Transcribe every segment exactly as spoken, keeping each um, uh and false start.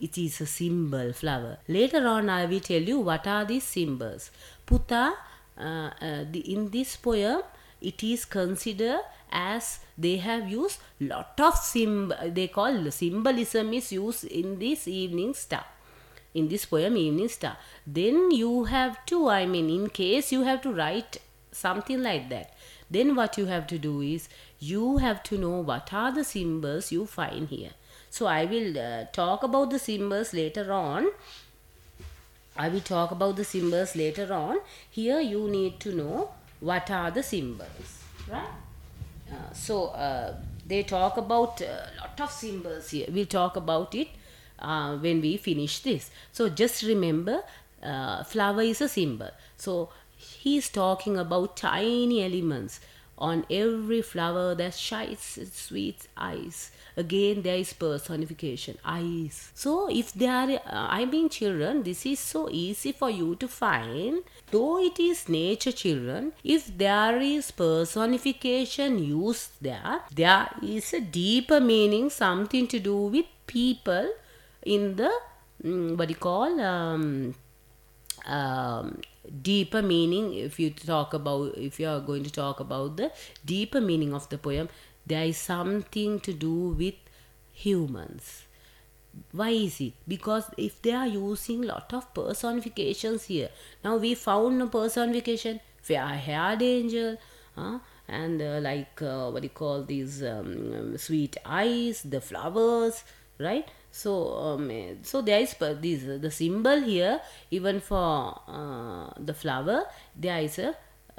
it is a symbol flower. Later on I will tell you what are these symbols. Puta, uh, uh, the, in this poem it is considered as they have used lot of symbol, they call symbolism is used in this evening star, in this poem evening star. Then you have to, I mean, in case you have to write something like that, then what you have to do is you have to know what are the symbols you find here. So I will uh, talk about the symbols later on. I will talk about the symbols later on. Here you need to know what are the symbols, right? Uh, so uh, they talk about a lot of symbols here. We'll talk about it uh, when we finish this. So just remember, uh, flower is a symbol. So he's talking about tiny elements. On every flower that shines sweet eyes. Again, there is personification, eyes. So if they are, uh, I mean children, this is so easy for you to find. Though it is nature children, if there is personification used there, there is a deeper meaning, something to do with people in the, mm, what do you call, um, um, deeper meaning. If you talk about, if you are going to talk about the deeper meaning of the poem, there is something to do with humans. Why is it? Because if they are using lot of personifications here, now we found a personification, fair-haired angel, uh, and uh, like uh, what do you call these um, sweet eyes, the flowers, right? So, um, eh, so there is per- this the symbol here. Even for uh, the flower, there is a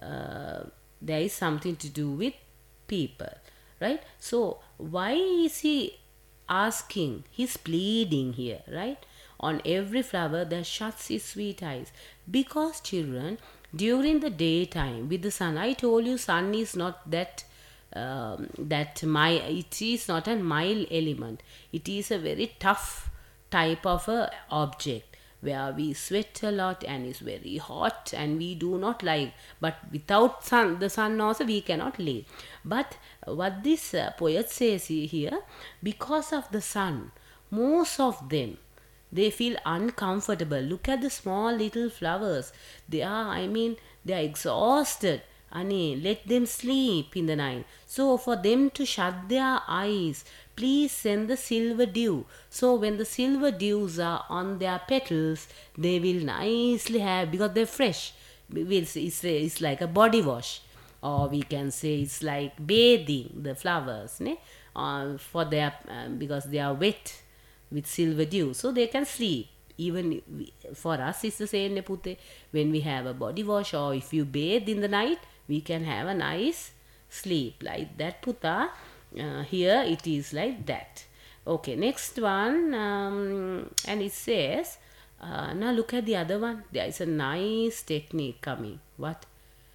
uh, there is something to do with people, right? So, why is he asking? He's pleading here, right? On every flower that shuts his sweet eyes, because children, during the daytime with the sun, I told you, sun is not that. Um, that my it is not a mild element, it is a very tough type of a object where we sweat a lot and is very hot and we do not like, but without sun, the sun also we cannot live. But what this uh, poet says here, because of the sun, most of them, they feel uncomfortable. Look at the small little flowers, they are, I mean, they are exhausted. Annie, let them sleep in the night. So for them to shut their eyes, please send the silver dew. So when the silver dews are on their petals, they will nicely have, because they're fresh. It's, it's, it's like a body wash. Or we can say it's like bathing the flowers, ne? Uh, for their, um, because they are wet with silver dew. So they can sleep. Even we, for us it's the same, ne, Pute. When we have a body wash or if you bathe in the night, we can have a nice sleep like that, Puta. Uh, here it is like that. Okay, next one, um, and it says, uh, now look at the other one. There is a nice technique coming. What?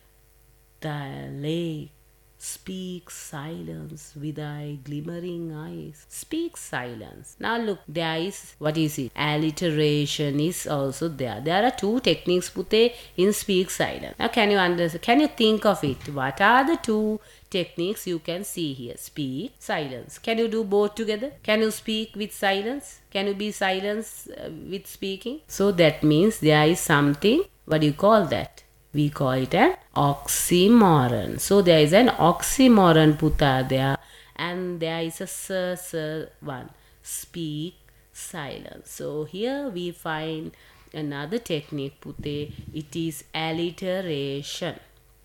The lake speak silence with thy glimmering eyes. Speak silence. Now look, there is, what is it? Alliteration is also there. There are two techniques, Pute, in speak silence. Now can you understand? Can you think of it? What are the two techniques you can see here? Speak, silence. Can you do both together? Can you speak with silence? Can you be silence uh, with speaking? So that means there is something, what do you call that? We call it an oxymoron. So there is an oxymoron, Puta, there. And there is a sir, sir one. Speak, silence. So here we find another technique, Pute. It is alliteration.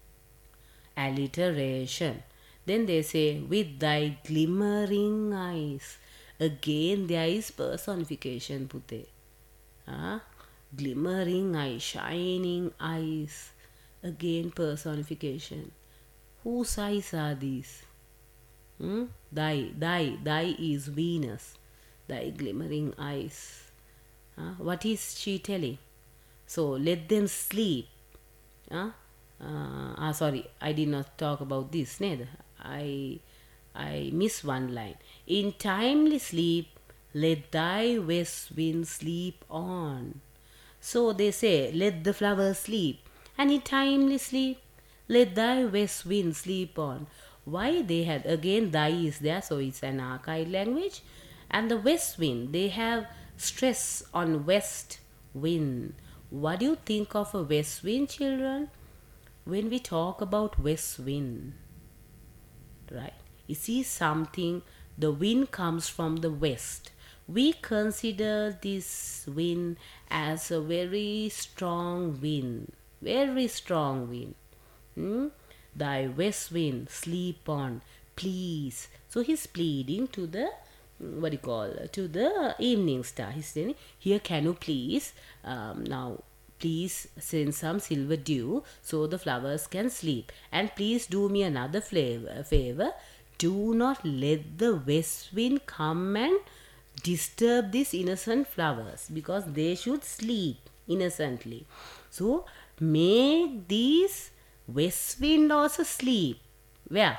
Alliteration. Then they say, with thy glimmering eyes. Again there is personification, Pute. Huh? Glimmering eyes, shining eyes. Again personification. Whose eyes are these? Hmm? Thy, thy, thy is Venus. Thy glimmering eyes. Huh? What is she telling? So let them sleep. Huh? Uh, ah, sorry, I did not talk about this. Neither. I, I miss one line. In timely sleep, let thy west wind sleep on. So they say, let the flowers sleep. And in timely sleep, let thy west wind sleep on. Why they had, again, thy is there, so it's an archaic language. And the west wind, they have stress on west wind. What do you think of a west wind, children? When we talk about west wind, right? You see something, the wind comes from the west. We consider this wind as a very strong wind, very strong wind. Hmm? Thy west wind, sleep on, please. So he's pleading to the, what do you call, to the evening star. He's saying, here can you please, um, now please send some silver dew so the flowers can sleep. And please do me another flavor, favor. Do not let the west wind come and disturb these innocent flowers, because they should sleep innocently. So make these west wind also sleep. Where?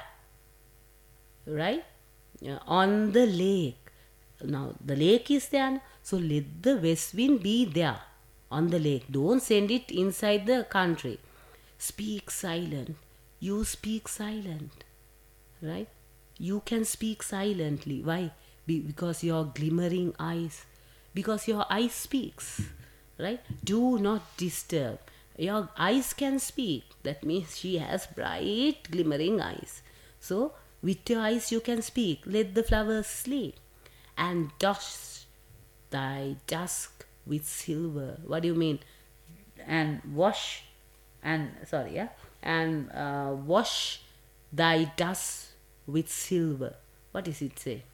Right? Yeah, on the lake. Now the lake is there, so let the west wind be there on the lake. Don't send it inside the country. Speak silent. You speak silent. Right? You can speak silently. Why? Be- because your glimmering eyes. Because your eyes speaks. Right? Do not disturb. Your eyes can speak. That means she has bright glimmering eyes. So with your eyes you can speak. Let the flowers sleep. And dust thy dusk with silver. What do you mean? And wash and sorry, yeah, and uh, wash thy dust with silver. What does it say?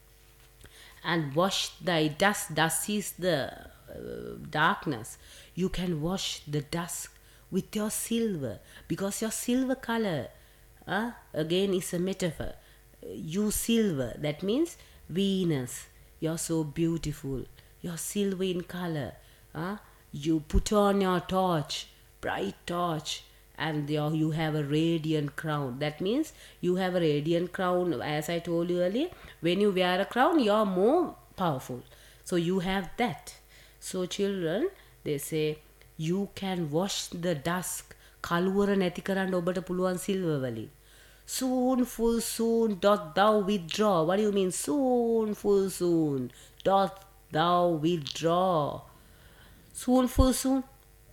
And wash thy dust. Dust is the uh, darkness. You can wash the dusk with your silver, because your silver color, uh, again, is a metaphor. You silver, that means Venus. You're so beautiful. You're silver in color. Uh, you put on your torch, bright torch, and your, you have a radiant crown. That means you have a radiant crown. As I told you earlier, when you wear a crown, you're more powerful. So you have that. So children, they say, you can wash the dusk. කළුවර නැති කරන්න ඔබට පුළුවන් silver වලින්. Soon, full soon, doth thou withdraw. What do you mean? Soon, full soon, doth thou withdraw. Soon, full soon.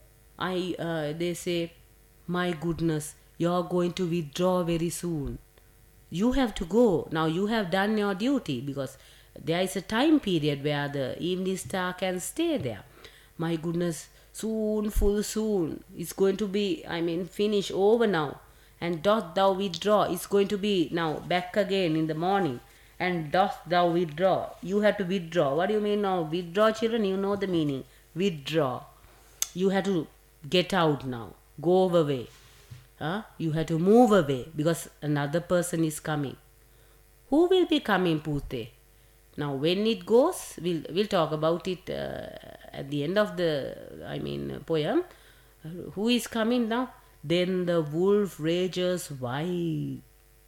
I, uh, they say, my goodness, you're going to withdraw very soon. You have to go. Now you have done your duty, because there is a time period where the evening star can stay there. My goodness, soon, full soon. It's going to be, I mean, finish over now. And doth thou withdraw. It's going to be now back again in the morning. And doth thou withdraw. You have to withdraw. What do you mean now? Withdraw, children? You know the meaning. Withdraw. You have to get out now. Go away. Huh? You have to move away, because another person is coming. Who will be coming, Pute? Now when it goes, we'll, we'll talk about it uh, at the end of the, I mean, poem. Who is coming now? Then the wolf rages wide.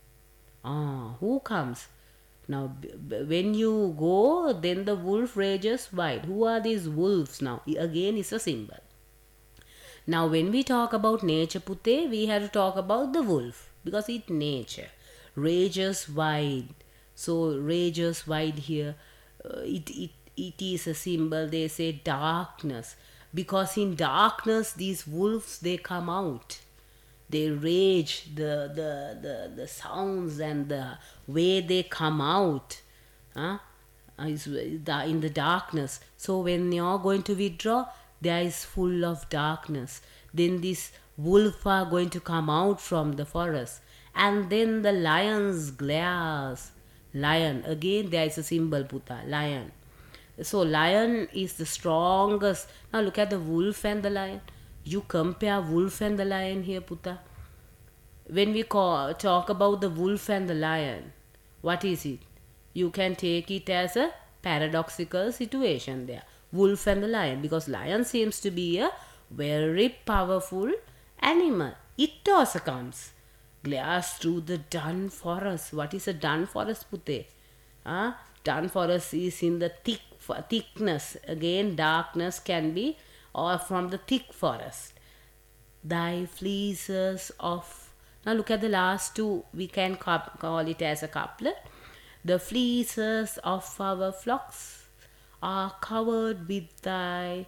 Ah, who comes? Now, b- b- when you go, then the wolf rages wide. Who are these wolves now? Again, is a symbol. Now, when we talk about nature, Pute, we have to talk about the wolf, because it's nature. Rages wide. So, rages wide here, uh, it, it, it is a symbol. They say darkness. Because in darkness, these wolves, they come out. They rage, the, the, the, the sounds and the way they come out huh, is in the darkness. So when you're going to withdraw, there is full of darkness. Then these wolves are going to come out from the forest. And then the lions glares. Lion, again there is a symbol, Puta, lion. So lion is the strongest. Now look at the wolf and the lion. You compare wolf and the lion here, Puta. When we call, talk about the wolf and the lion, what is it? You can take it as a paradoxical situation there. Wolf and the lion, because lion seems to be a very powerful animal. It also comes, glares through the dun forest. What is a dun forest, Pute? Huh? Dun forest is in the thick thickness. Again, darkness can be, or from the thick forest. Thy fleeces of. Now look at the last two. We can call it as a couplet. The fleeces of our flocks are covered with thy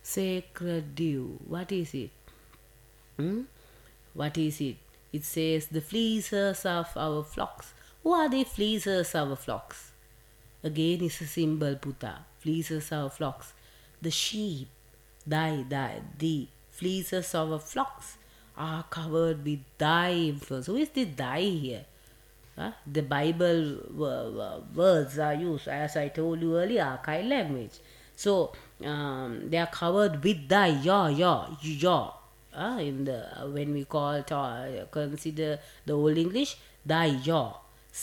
sacred dew. What is it? Hmm? What is it? It says, the fleeces of our flocks. Who are the fleeces of our flocks? Again is a symbol, Puta. Fleeces our flocks. The sheep, thy, thy, the fleeces of our flocks are covered with thy influence. Who is the thy here? Huh? The Bible uh, words are used, as I told you earlier, archaic language. So um, they are covered with thy, your, your, your. Uh, in the when we call it, uh, consider the Old English, thy, your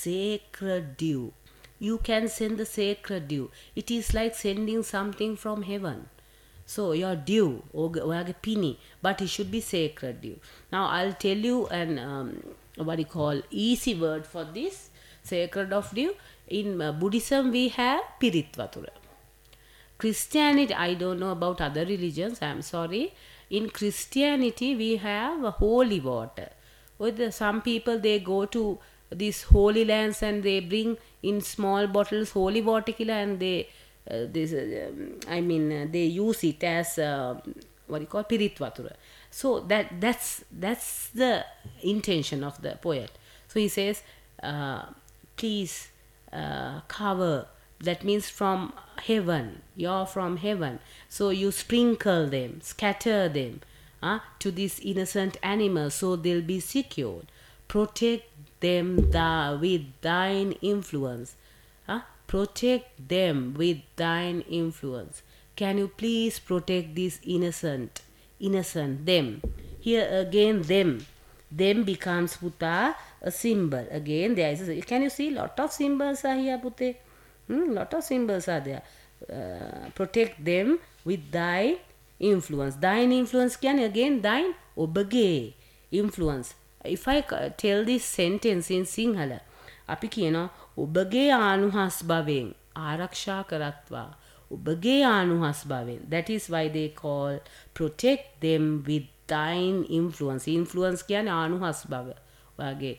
sacred dew. You can send the sacred dew. It is like sending something from heaven. So your dew, or pini, but it should be sacred dew. Now I'll tell you an um, what you call easy word for this sacred of dew. In uh, Buddhism we have pirit vatura. Christianity, I don't know about other religions, I'm sorry. In Christianity we have holy water. With some people, they go to these holy lands and they bring in small bottles holy water and they uh, this uh, I mean uh, they use it as uh, what you call pirit vatura. So that that's that's the intention of the poet. So he says, uh, please uh, cover, that means from heaven, you're from heaven, so you sprinkle them, scatter them uh, to these innocent animals so they'll be secured. Protect them the, with thine influence. Uh, protect them with thine influence. Can you please protect these innocent, innocent, them. Here again them. Them becomes Puta a symbol. Again there is a, can you see lot of symbols are here, Pute? Hmm, lot of symbols are there. Uh, protect them with thy influence. Thine influence can again thine obage influence. If I tell this sentence in Sinhala, අපි කියනවා ඔබගේ ආනුහස් භවෙන් ආරක්ෂා කරත්වා. ඔබගේ ආනුහස් භවෙන්. That is why they call protect them with thine influence. Influence කියන්නේ ආනුහස් භව වගේ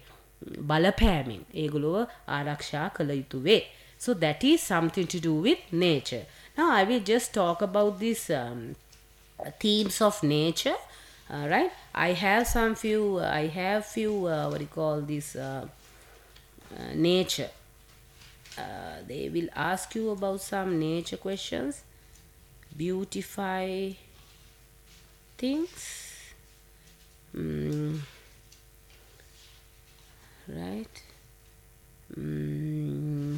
බලපෑමෙන් ඒගොල්ලෝ ආරක්ෂා කළ යුතු වේ. So that is something to do with nature. Now I will just talk about these um, themes of nature. Uh, right, I have some few. Uh, I have few. Uh, what do you call this? Uh, uh, nature. Uh, they will ask you about some nature questions. Beautify things. Mm. Right. Mm.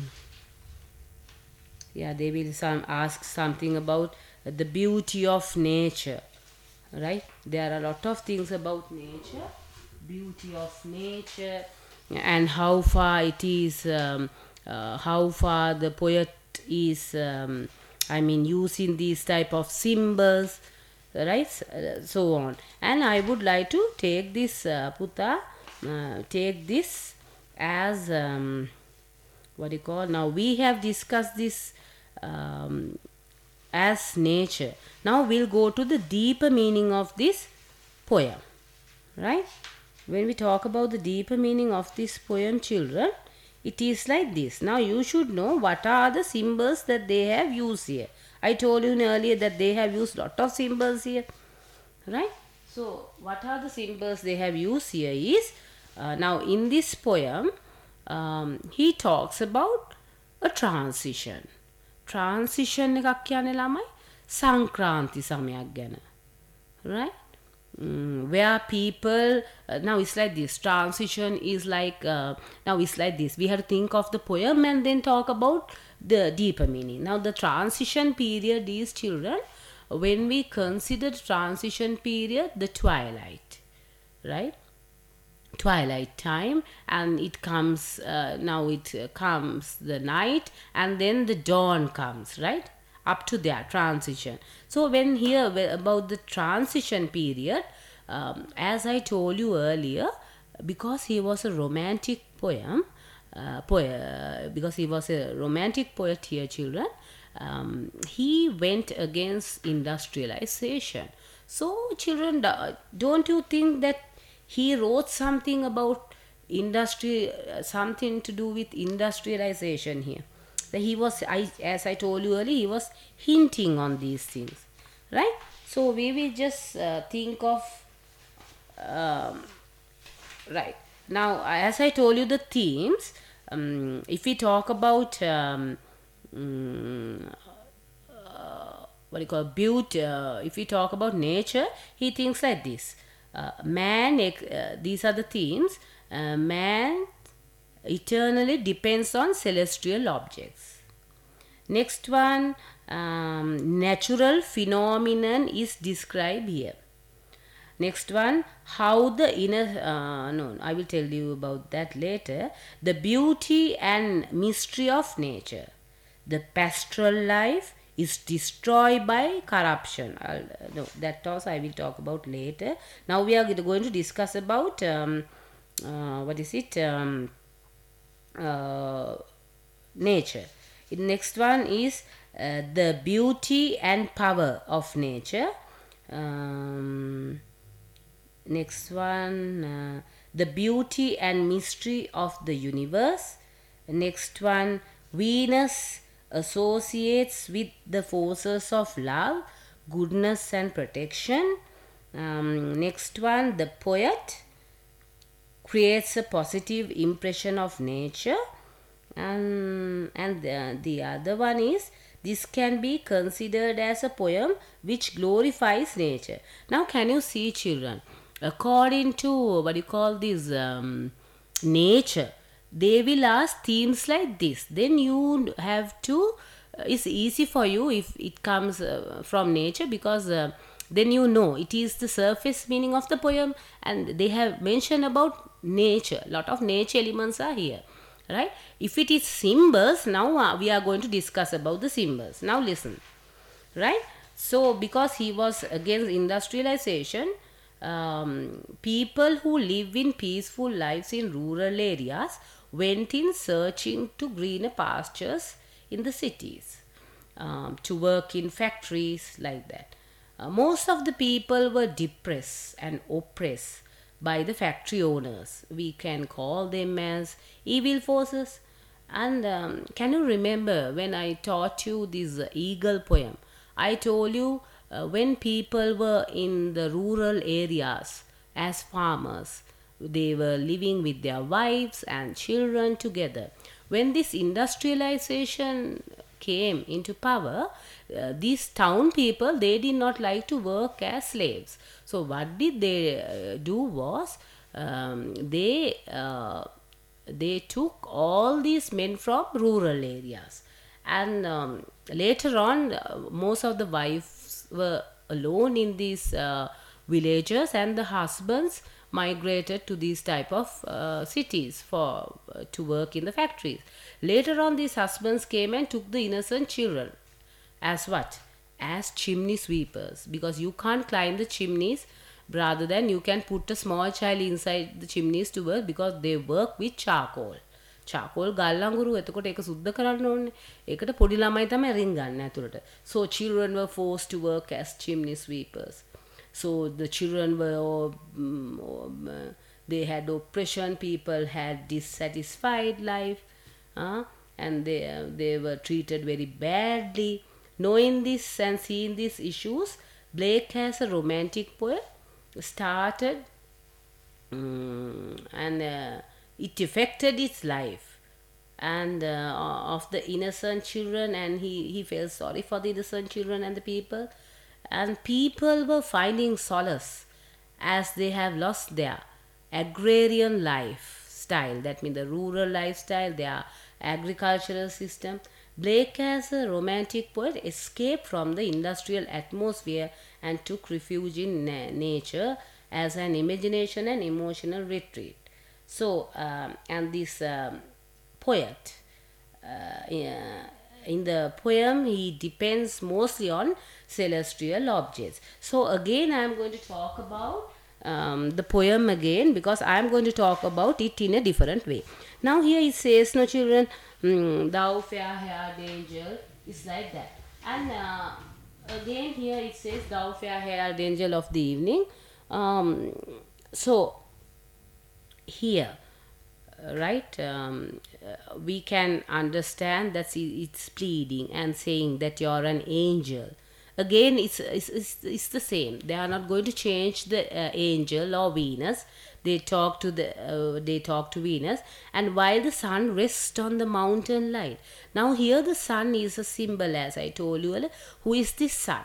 Yeah, they will some ask something about the beauty of nature. Right, there are a lot of things about nature, beauty of nature, and how far it is, um, uh, how far the poet is, um, I mean, using these type of symbols, right, so on. And I would like to take this uh, Puta, uh, take this as um, what you call, now we have discussed this um, as nature. Now we'll go to the deeper meaning of this poem, right? When we talk about the deeper meaning of this poem, children, it is like this. Now you should know what are the symbols that they have used here. I told you earlier that they have used lot of symbols here, right? So what are the symbols they have used here is, uh, now in this poem, um, he talks about a transition. Transition එකක් කියන්නේ ළමයි සංක්‍රාන්ති සමයක් ගැන, right? Mm, where people uh, now it's like this, transition is like uh, now it's like this, we have to think of the poem and then talk about the deeper meaning. Now the transition period is, children, when we consider transition period, the twilight, right? Twilight time, and it comes uh, now it uh, comes the night and then the dawn comes, right, up to that transition. So when here about the transition period, um, as I told you earlier, because he was a romantic poem uh, poet, because he was a romantic poet here, children, um, he went against industrialization. So children, don't you think that he wrote something about industry, uh, something to do with industrialization here? That he was, I, as I told you earlier, he was hinting on these things, right? So we will just uh, think of, um, right. Now, as I told you, the themes, um, if we talk about, um, mm, uh, what do you call beauty, uh, if we talk about nature, he thinks like this. Uh, man, uh, these are the themes. Uh, man eternally depends on celestial objects. Next one, um, natural phenomenon is described here. Next one, how the inner, uh, no, I will tell you about that later. The beauty and mystery of nature. The pastoral life is destroyed by corruption. I'll, no, that also I will talk about later. Now we are going to discuss about, um, uh, what is it, um, uh, nature. The next one is uh, the beauty and power of nature. Um, next one, uh, the beauty and mystery of the universe. Next one, Venus associates with the forces of love, goodness and protection. Um, next one, the poet creates a positive impression of nature. Um, and the, the other one is, this can be considered as a poem which glorifies nature. Now can you see, children, according to what you call this, um, nature, they will ask themes like this. Then you have to, uh, it's easy for you if it comes uh, from nature, because uh, then you know it is the surface meaning of the poem, and they have mentioned about nature. Lot of nature elements are here, right? If it is symbols, now uh, we are going to discuss about the symbols. Now listen, right? So because he was against industrialization, um, people who live in peaceful lives in rural areas went in searching to greener pastures in the cities, um, to work in factories like that. Uh, most of the people were depressed and oppressed by the factory owners. We can call them as evil forces. And um, can you remember when I taught you this uh, eagle poem? I told you uh, when people were in the rural areas as farmers, they were living with their wives and children together. When this industrialization came into power, uh, these town people, they did not like to work as slaves. So what did they uh, do was, um, they uh, they took all these men from rural areas, and um, later on uh, most of the wives were alone in these uh, villages, and the husbands migrated to these type of uh, cities for uh, to work in the factories. Later on, these husbands came and took the innocent children as what? As chimney sweepers, because you can't climb the chimneys. Rather than you can put a small child inside the chimneys to work, because they work with charcoal. charcoal ගල් අඟුරු. එතකොට ඒක සුද්ධ කරන්න ඕනේ. ඒකට පොඩි ළමයි තමයි රින් ගන්න ඇතුළට. So children were forced to work as chimney sweepers. So the children were, um, they had oppression, people had dissatisfied life, uh, and they, uh, they were treated very badly. Knowing this and seeing these issues, Blake, as a romantic poet, started, um, and uh, it affected its life and uh, of the innocent children, and he, he felt sorry for the innocent children and the people. And people were finding solace as they have lost their agrarian lifestyle, that means the rural lifestyle, their agricultural system. Blake, as a romantic poet, escaped from the industrial atmosphere and took refuge in na- nature as an imagination and emotional retreat. So, um, and this um, poet, uh, yeah, in the poem, he depends mostly on celestial objects. So again, I am going to talk about um, the poem again, because I am going to talk about it in a different way. Now here it says, no children, mm, thou fair-haired angel, is like that. And uh, again here it says, thou fair-haired angel of the evening. Um, so here, right? Um, uh, we can understand that it's pleading and saying that you're an angel. Again, it's, it's, it's, it's the same. They are not going to change the uh, angel or Venus. They talk to the uh, they talk to Venus, and while the sun rests on the mountain light. Now here the sun is a symbol, as I told you earlier. Who is this sun?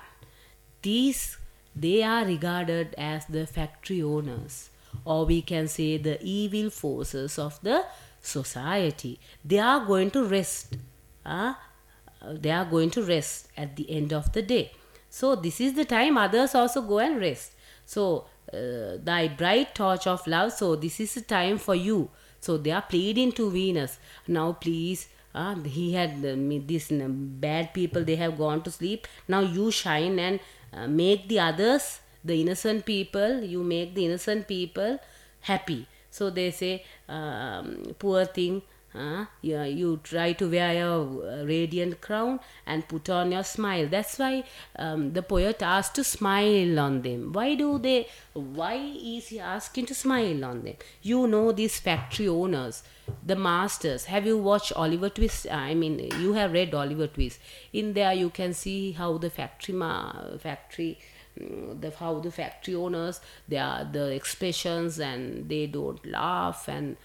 These, they are regarded as the factory owners, or we can say the evil forces of the society. They are going to rest. Uh, they are going to rest at the end of the day. So this is the time others also go and rest. So uh, thy bright torch of love. So this is the time for you. So they are pleading to Venus. Now please, uh, he had uh, these uh, bad people. They have gone to sleep. Now you shine and uh, make the others, the innocent people. You make the innocent people happy. So they say, um, poor thing. Uh, you, you try to wear your radiant crown and put on your smile. That's why um, the poet asked to smile on them. Why do they, why is he asking to smile on them? You know, these factory owners, the masters. Have you watched Oliver Twist? I mean, you have read Oliver Twist. In there you can see how the factory, ma- factory the how the factory owners, they are the expressions, and they don't laugh, and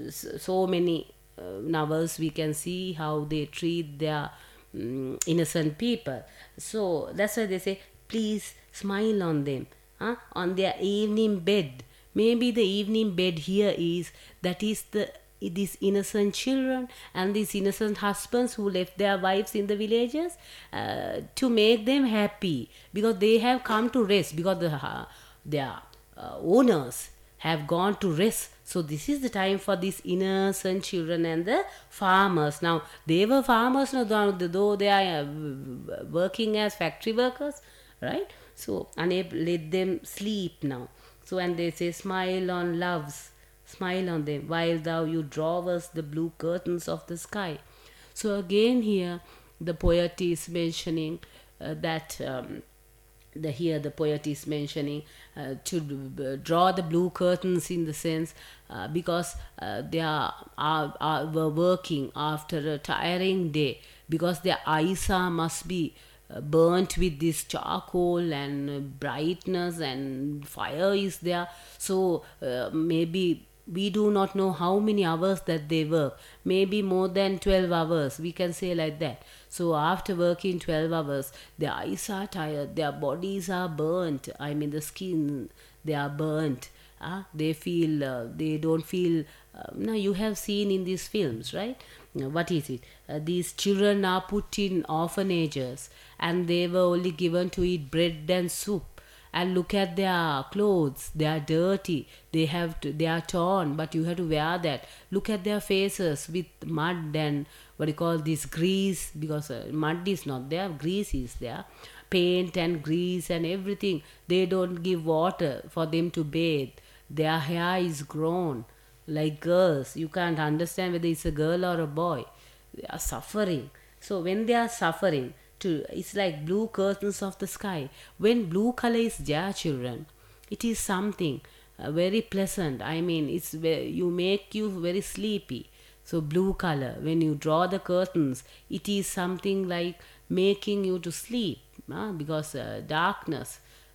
so many uh, novels we can see how they treat their um, innocent people. So that's why they say, please smile on them, huh? On their evening bed. Maybe the evening bed here is, that is the these innocent children and these innocent husbands who left their wives in the villages, uh, to make them happy, because they have come to rest, because the, uh, their uh, owners have gone to rest. So this is the time for these innocent children and the farmers. Now they were farmers, now though they are uh, working as factory workers, right? So unable, let them sleep now. So, and they say, smile on loves, smile on them, while thou you drawest the blue curtains of the sky. So again here the poet is mentioning uh, that um, the here the poet is mentioning uh, to d- draw the blue curtains, in the sense uh, because uh, they are, are, are were working after a tiring day, because their eyes are must be uh, burnt with this charcoal and uh, brightness, and fire is there. So uh, maybe we do not know how many hours that they work, maybe more than twelve hours, we can say like that. So after working twelve hours, their eyes are tired, their bodies are burnt, I mean the skin, they are burnt. Uh, they feel, uh, they don't feel, uh, now you have seen in these films, right? Now, what is it? Uh, these children are put in orphanages, and they were only given to eat bread and soup. And look at their clothes, they are dirty, they have to, they are torn, but you have to wear that. Look at their faces with mud and what you call this grease, because uh, mud is not there, grease is there, paint and grease and everything. They don't give water for them to bathe. Their hair is grown like girls. You can't understand whether it's a girl or a boy. They are suffering. So when they are suffering, to, it's like blue curtains of the sky. When blue color is there, children, it is something uh, very pleasant. I mean, it's ve- you make you very sleepy. So blue color, when you draw the curtains, it is something like making you to sleep, uh, because uh, darkness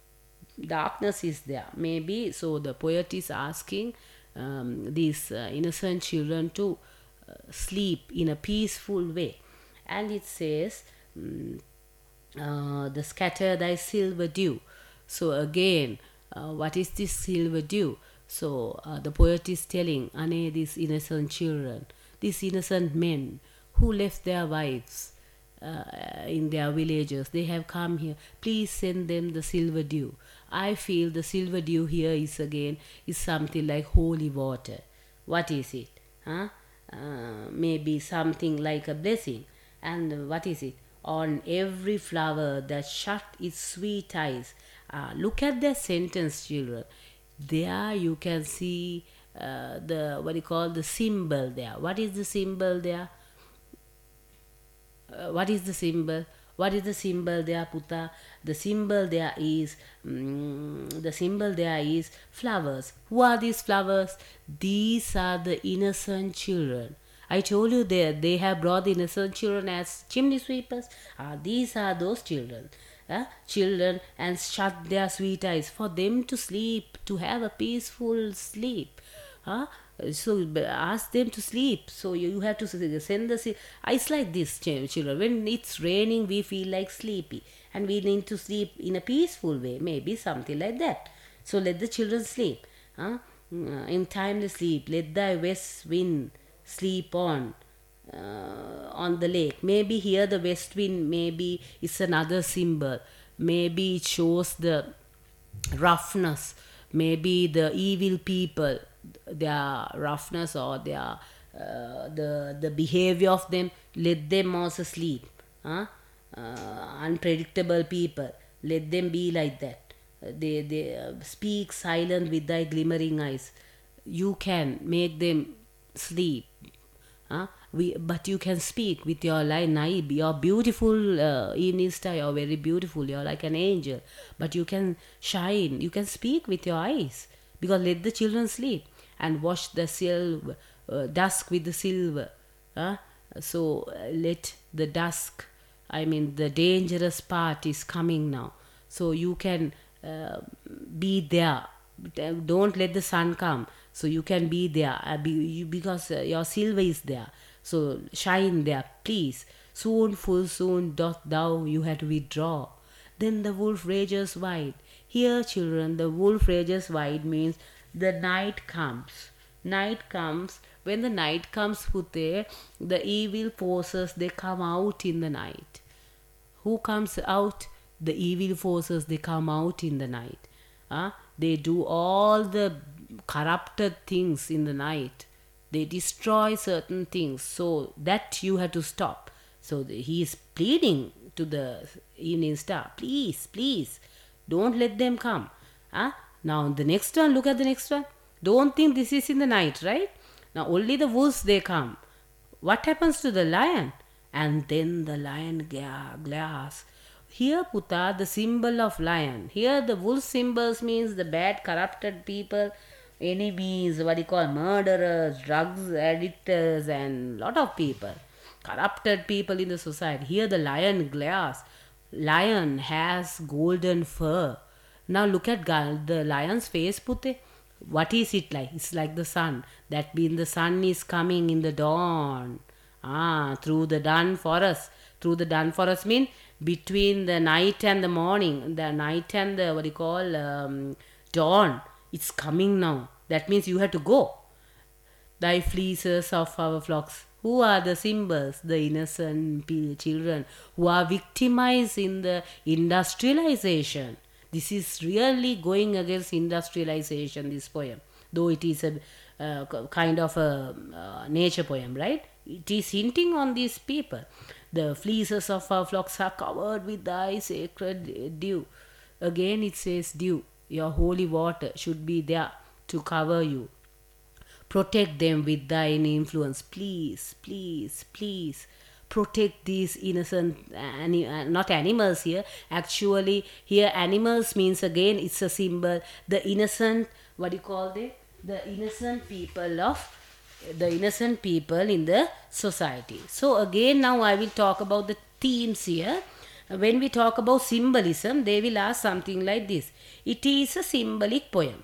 darkness is there, maybe. So the poet is asking um, these uh, innocent children to uh, sleep in a peaceful way. And it says, mm, uh, the scatter thy silver dew. So again, uh, what is this silver dew? So uh, the poet is telling, Ane, these innocent children, these innocent men who left their wives uh, in their villages, they have come here. Please send them the silver dew. I feel the silver dew here is again is something like holy water. What is it? Huh? Uh, maybe something like a blessing. And what is it? On every flower that shut its sweet eyes. Uh, look at that sentence, children. There you can see uh, the what you call the symbol there. What is the symbol there? Uh, what is the symbol? What is the symbol there, Puta? The symbol there is mm, the symbol there is flowers. Who are these flowers? These are the innocent children. I told you they they have brought the innocent children as chimney sweepers. Ah, these are those children. Uh, children, and shut their sweet eyes for them to sleep, to have a peaceful sleep. Huh? So b- ask them to sleep. So you, you have to s- send the. se- It's like this, ch- children. When it's raining, we feel like sleepy, and we need to sleep in a peaceful way. Maybe something like that. So let the children sleep. Huh? Mm, In timely sleep, let the west wind sleep on uh, on the lake. Maybe here the west wind, maybe it's another symbol. Maybe it shows the roughness, maybe the evil people, their roughness or their uh, the the behavior of them. Let them also sleep. Huh? Uh, unpredictable people, let them be like that. Uh, they they uh, speak silent with thy glimmering eyes. You can make them sleep. Huh? We, but you can speak with your line, Naib. You're beautiful, uh, evening star. You're very beautiful. You're like an angel. But you can shine. You can speak with your eyes. Because let the children sleep and wash the silver, uh, dusk with the silver. Huh? So uh, let the dusk, I mean, the dangerous part is coming now. So you can uh, be there. Don't let the sun come. So you can be there uh, be, you, because uh, your silver is there. So shine there, please. Soon, full soon, doth thou you have to withdraw. Then the wolf rages wide. Here, children, the wolf rages wide means the night comes. Night comes. When the night comes, Pute, the evil forces they come out in the night. Who comes out? The evil forces, they come out in the night. Uh, they do all the corrupted things in the night. They destroy certain things. So that you have to stop. So the, he is pleading to the evening star, please, please, don't let them come. Uh, now the next one, look at the next one. Don't think this is in the night, right? Now only the wolves they come. What happens to the lion? And then the lion gla- glares. Here, Puta, the symbol of lion. Here, the wolf symbols means the bad, corrupted people, enemies, what you call murderers, drugs addictors, and lot of people, corrupted people in the society. Here, the lion glares. Lion has golden fur. Now look at ga- the lion's face, Pute. What is it like? It's like the sun. That means the sun is coming in the dawn. Ah, through the dun forest. Through the dun forest mean between the night and the morning. The night and the what do you call um, dawn. It's coming now. That means you have to go. Thy fleeces of our flocks. Who are the symbols? The innocent pe- children who are victimized in the industrialization. This is really going against industrialization, this poem. Though it is a uh, k- kind of a uh, nature poem, right? It is hinting on these people. The fleeces of our flocks are covered with thy sacred dew. Again, it says dew. Your holy water should be there to cover you. Protect them with thine influence. Please, please, please. Protect these innocent, ani- uh, not animals here. Actually, here animals means again it's a symbol. The innocent, what do you call they? The innocent people of the innocent people in the society. So again, now I will talk about the themes here. When we talk about symbolism, they will ask something like this. It is a symbolic poem.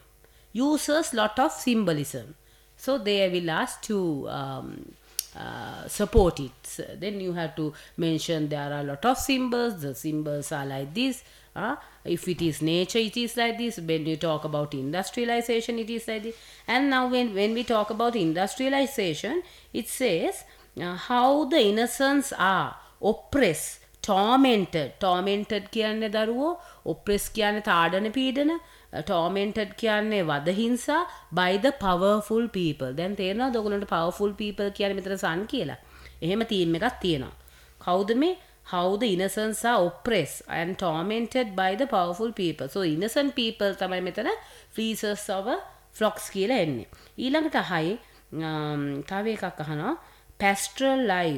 Uses lot of symbolism. So they will ask to um, uh, support it. So then you have to mention there are a lot of symbols. The symbols are like this. Uh, if it is nature, it is like this. When you talk about industrialization, it is like this. And now when, when we talk about industrialization, it says uh, how the innocents are oppressed, tormented. Tormented කියන්නේ දරුවෝ, oppressed කියන්නේ තාඩන පීඩන, tormented කියන්නේ වද හිංසා by the powerful people. දැන් තේරෙනවද ඔයගොල්ලන්ට powerful people කියන්නේ මෙතන sun කියලා? එහෙම theme එකක් තියෙනවා. කවුද මේ? How the innocents are oppressed and tormented by the powerful people. So innocent people තමයි මෙතන fleeces of flocks කියලා එන්නේ. ඊළඟට අහයි තව එකක් අහනවා pastoral life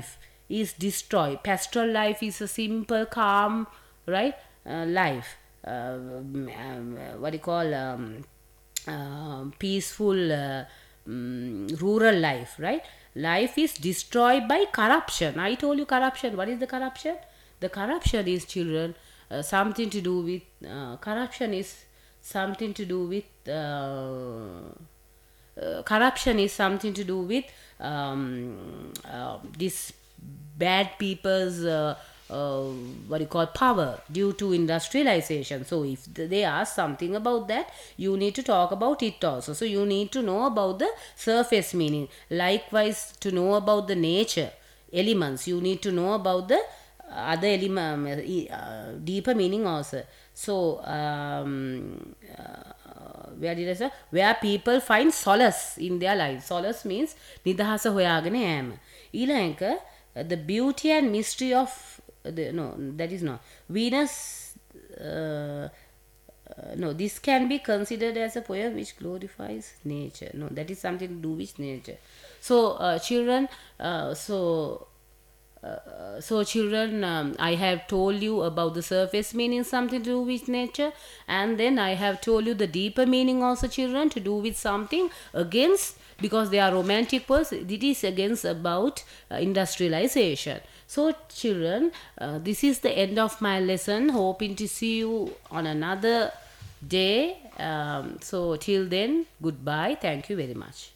is destroyed. Pastoral life is a simple, calm, right, uh, life. Uh, um, what do you call um, uh, peaceful uh, um, rural life, right? Life is destroyed by corruption. I told you corruption. What is the corruption? The corruption is, children, uh, something to do with uh, corruption is something to do with uh, uh, corruption is something to do with um, uh, this bad people's uh, uh, what do you call power due to industrialization. So if th- they ask something about that, you need to talk about it also. So you need to know about the surface meaning. Likewise, to know about the nature elements, you need to know about the other element, uh, deeper meaning also. So um, uh, where did I say? Where people find solace in their lives. Solace means නිදහස හොයාගෙන යෑම. ඊළඟ the beauty and mystery of the, no, that is not Venus. Uh, uh, no, this can be considered as a poem which glorifies nature. No, that is something to do with nature. So uh, children, uh, so uh, so children, um, I have told you about the surface meaning, something to do with nature, and then I have told you the deeper meaning also, children, to do with something against, because they are romantic words, it is against about uh, industrialization. So children, uh, this is the end of my lesson, hoping to see you on another day. Um, so till then, goodbye, thank you very much.